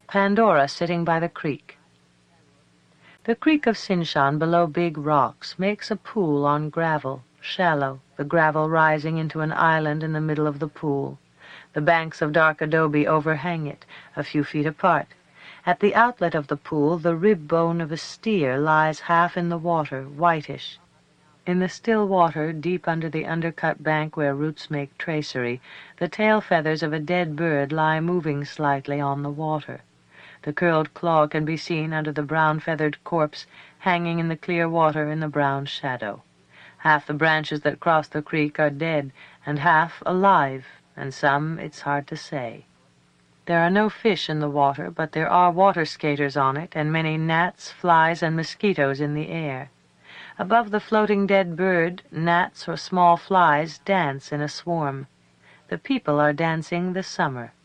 Pandora sitting by the creek. The creek of Sinshan, below big rocks, makes a pool on gravel, shallow, the gravel rising into an island in the middle of the pool. The banks of dark adobe overhang it, a few feet apart. At the outlet of the pool, the rib bone of a steer lies half in the water, whitish. In the still water, deep under the undercut bank where roots make tracery, the tail feathers of a dead bird lie moving slightly on the water. The curled claw can be seen under the brown-feathered corpse hanging in the clear water in the brown shadow. Half the branches that cross the creek are dead, and half alive, and some it's hard to say. There are no fish in the water, but there are water skaters on it, and many gnats, flies, and mosquitoes in the air. Above the floating dead bird, gnats or small flies dance in a swarm. The people are dancing the summer.